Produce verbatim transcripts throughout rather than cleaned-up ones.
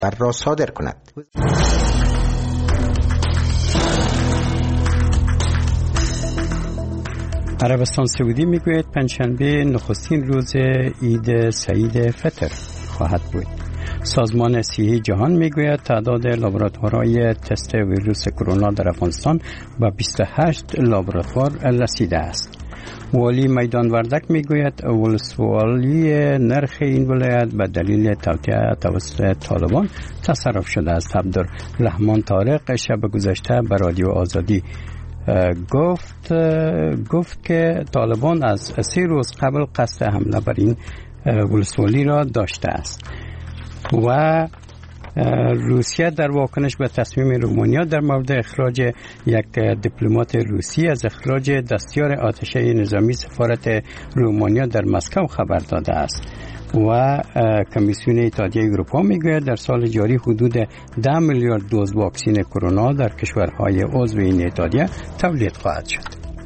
خبر را صادر کند. عربستان سعودی میگوید پنجشنبه نخستین روز عید سعید فطر خواهد بود. سازمان صحی جهان میگوید تعداد لابراتوارهای تست ویروس کرونا در افغانستان با بیست و هشت لابراتوار رسیده است. والی میدان وردک میگوید ولسوالی نرخ این ولایت به دلیل توطئه توسط طالبان تصرف شده است. عبدالرحمن طارق شب گذشته به رادیو آزادی گفت گفت که طالبان از سه روز قبل قصد حمله بر این ولسوالی را داشته است. و روسیه در واکنش به تصمیم رومانیا در مورد اخراج یک دیپلمات روسی از اخراج دستیار آتشه نظامی سفارت رومانیا در مسکو خبر داده است. و کمیسیون اتحادیه اروپا میگوید در سال جاری حدود ده میلیارد دوز واکسن کرونا در کشورهای عضو این اتحادیه تولید خواهد شد.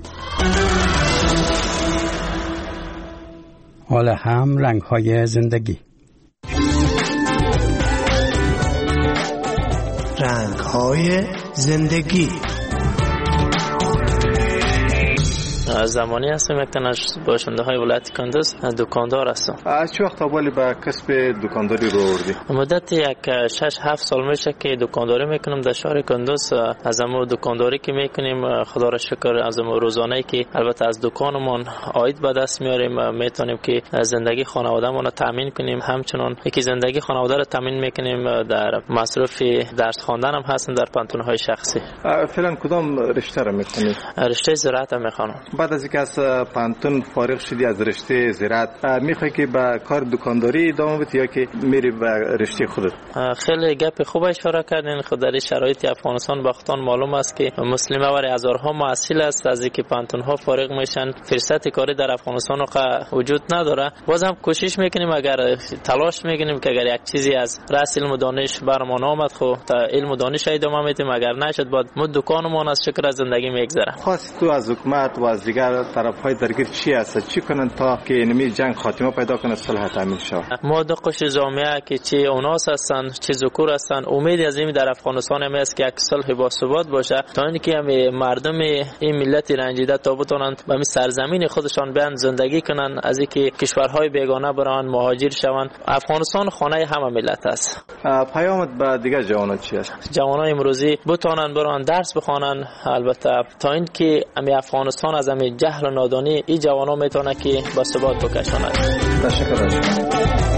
حالا هم رنگ‌های زندگی. رنگ‌های زندگی. زمانی هستم یک تن از باشنده های ولایت کندوز دکاندار هستم. از چه وقت اولی به کسب دکانداری رو آوردی؟ مدت یک شش هفت سال میشه که دکانداری میکنم در شهر کندوز. از امو دکانداری که میکنیم خدا را شکر از امو روزانه که البته از دکانمون عاید به دست میاریم میتونیم که زندگی خانواده‌مون رو تامین کنیم. همچنان یکی زندگی خانواده رو تامین میکنیم. در مصرف درس خواندن هم هستم در پانتون‌های شخصی. فعلا کدام رشته رو میخونی؟ رشته زراعت میخونم. بعد از اینکه از پانتون فارغ شدی از رشته زراعت میخوای که به کار دکانداری ادامه بدی یا که میری به رشته خودت؟ خیلی گپ خوب اشاره کردین. خود در شرایط افغانستان باختان معلوم است که مسلمه ور هزارها محصول است از اینکه پانتون ها فارغ میشن فرصت کاری در افغانستان وجود نداره. بازم کوشش میکنیم اگر تلاش میکنیم که اگر یک چیزی از رأس علم و دانش برمان آمد خو تا علم و دانش ادامه میدیم. اگر نشد بعد ما دکانمون از شکر از زندگی میگذره. خواست تو از حکومت و از دیگر طرف‌های درگیر چی هست؟ چی کنن تا که اینمی جنگ خاتمه پیدا کنه، صلح تامین شود؟ ما دو قشر جامعه که چه اوناس هستن چه ذکور هستن امید از این در افغانستان هم است که یک صلح با ثبات باشه تا اینکه هم مردم این ملت رنجیده تا بتونن به سرزمین خودشان بیان زندگی کنن، از اینکه کشورهای بیگانه بران مهاجر شوند. افغانستان خانه همه ملت است. پیامت به دیگر جوانان چی است؟ جوانای امروزی بتونن بران درس بخوانن البته تا اینکه هم افغانستان از هم جهل و نادانی این جوانا میتونه که با ثبات بکشاند. تشکر.